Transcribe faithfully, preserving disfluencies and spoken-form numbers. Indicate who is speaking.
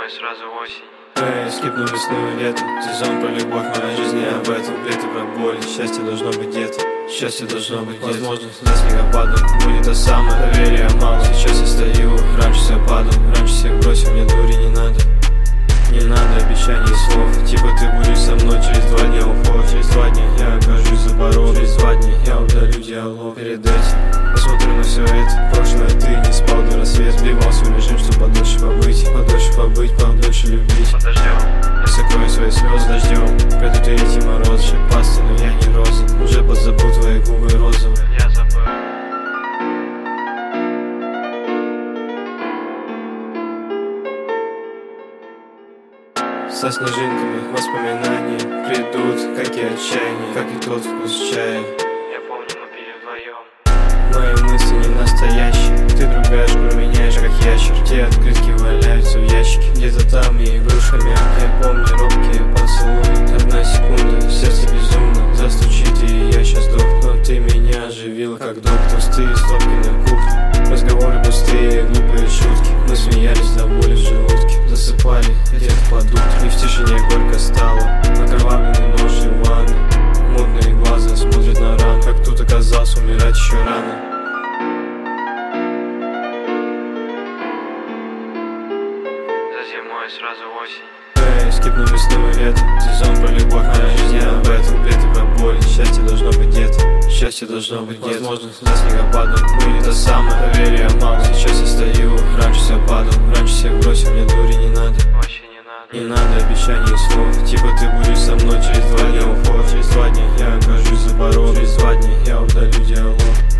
Speaker 1: зимой сразу осень.
Speaker 2: Эй, скипну весну и лето. Сезон про любовь, моя жизнь не об этом. Лето про боль, счастье должно быть где-то. Счастье должно быть где-то. Возможно, за снегопадом будет то самое. Доверия мало, сейчас я стою. Раньше все падал, раньше всех бросил. Мне дури не надо, не надо обещаний и слов. Типа ты будешь со мной, через два дня уход. Через два дня я окажусь за порогом. Через два дня я удалю диалог. Перед этим посмотрю на все это. Прошлое ты не спал до рассвета. Сбивал свой режим, чтобы подольше побыть. Подольше побыть, подольше любить.
Speaker 1: Под дождем
Speaker 2: Я сокрою свои слезы дождем. Придут эти морозы, шипастый, но я не роза. Уже подзабыл твои губы розовые.
Speaker 1: я забыл.
Speaker 2: Со снежинками воспоминания придут, как и отчаяние, как и тот вкус чая.
Speaker 1: Я помню, мы пили вдвоем.
Speaker 2: Мои мысли не настоящие. Ты другая шкуру меняешь, как ящер. Те открытки валяются в ящике. Где-то там и игрушка мягкая. Помню робкие поцелуи. Одна секунда, сердце безумно застучит, и я сейчас сдохну. Но ты меня оживила, как доктор. Пустые стопки на кухне, разговоры пустые, глупые шутки. Мы смеялись до боли в желудке. Засыпали где-то под утро, и в тишине горько стало. Окровавленный нож и ванна. Мутные глаза смотрят на рану. Как тут оказался, умирать еще рано.
Speaker 1: За зимой сразу осень.
Speaker 2: Эй, скипну весну и лето. Сезон про любовь, моя жизнь не об этом. Лето про боль, счастье должно быть где-то. Счастье должно быть где-то. Возможно, за снегопадом будет то самое. Доверия мало, сейчас я стою. Раньше все падал, раньше всех бросил. Мне дури не надо,
Speaker 1: Вообще не надо.
Speaker 2: не надо обещаний и слов. Типа ты будешь со мной, через два дня уход. Через два дня я окажусь за порогом. Через два дня я удалю диалог.